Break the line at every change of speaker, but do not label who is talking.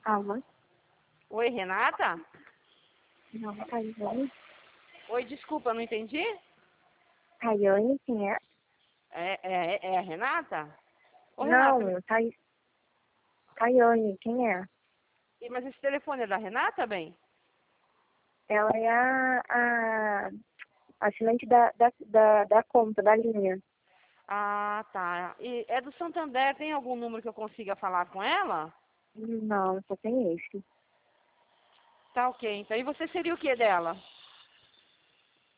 Alô?
Oi, Renata?
Não, Tayane?
Oi, desculpa, não entendi?
Tayane, quem é?
É a Renata? Ô, Renata,
Não, Tayane, quem é?
mas esse telefone é da Renata, bem?
Ela é a assinante da conta, da linha.
Ah, tá. E é do Santander, tem algum número que eu consiga falar com ela?
Não, só tem esse.
Tá ok, então. E você seria o que dela?